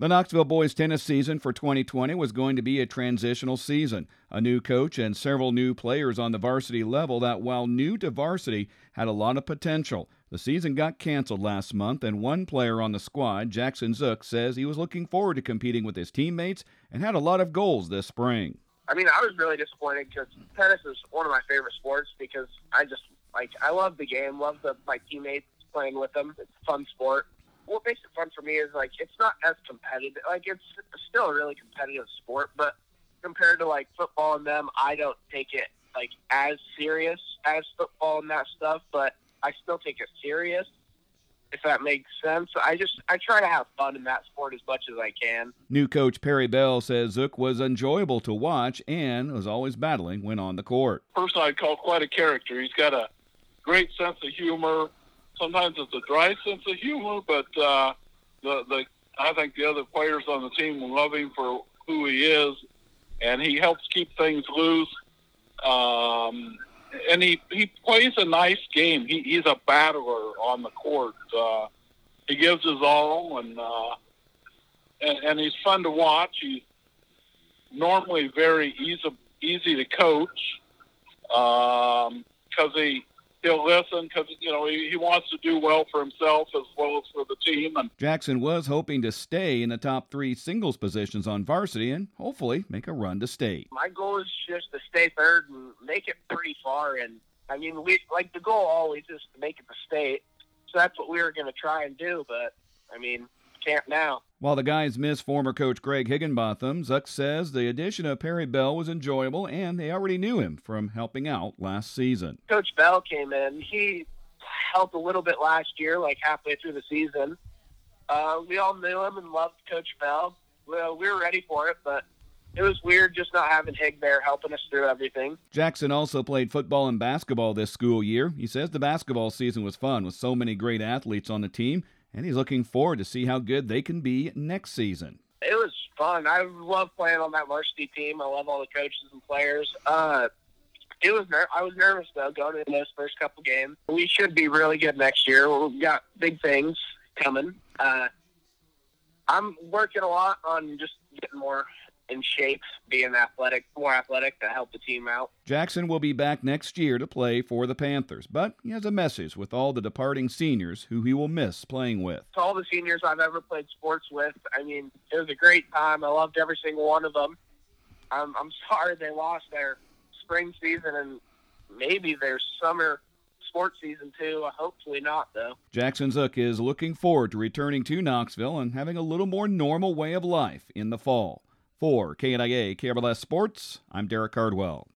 The Knoxville boys tennis season for 2020 was going to be a transitional season. A new coach and several new players on the varsity level that, while new to varsity, had a lot of potential. The season got canceled last month, and one player on the squad, Jackson Zook, says he was looking forward to competing with his teammates and had a lot of goals this spring. I was really disappointed because tennis is one of my favorite sports because I love the game, love my teammates playing with them. It's a fun sport. What makes it fun for me is, it's not as competitive. It's still a really competitive sport, but compared to, football and them, I don't take it, as serious as football and that stuff, but I still take it serious, if that makes sense. I try to have fun in that sport as much as I can. New coach Perry Bell says Zook was enjoyable to watch and was always battling when on the court. Person I'd call quite a character. He's got a great sense of humor. Sometimes it's a dry sense of humor, but I think the other players on the team love him for who he is, and he helps keep things loose. And he plays a nice game. He's a battler on the court. He gives his all, and he's fun to watch. He's normally very easy to coach because he'll listen because, he wants to do well for himself as well as for the team. And Jackson was hoping to stay in the top 3 singles positions on varsity and hopefully make a run to state. My goal is just to stay third and make it pretty far. And, the goal always is to make it to state. So that's what we were going to try and do, but, can't now. While the guys miss former coach Greg Higginbotham, Zuck says the addition of Perry Bell was enjoyable and they already knew him from helping out last season. Coach Bell came in. He helped a little bit last year, halfway through the season. We all knew him and loved Coach Bell. Well, we were ready for it, but it was weird just not having Hig there helping us through everything. Jackson also played football and basketball this school year. He says the basketball season was fun with so many great athletes on the team, and he's looking forward to see how good they can be next season. It was fun. I love playing on that varsity team. I love all the coaches and players. I was nervous, though, going into those first couple games. We should be really good next year. We've got big things coming. I'm working a lot on just getting more in shape, being more athletic to help the team out. Jackson will be back next year to play for the Panthers, but he has a message with all the departing seniors who he will miss playing with. To all the seniors I've ever played sports with, it was a great time. I loved every single one of them. I'm sorry they lost their spring season and maybe their summer sports season too. Hopefully not, though. Jackson Zook is looking forward to returning to Knoxville and having a little more normal way of life in the fall. For KNIA KRLS Sports, I'm Derek Cardwell.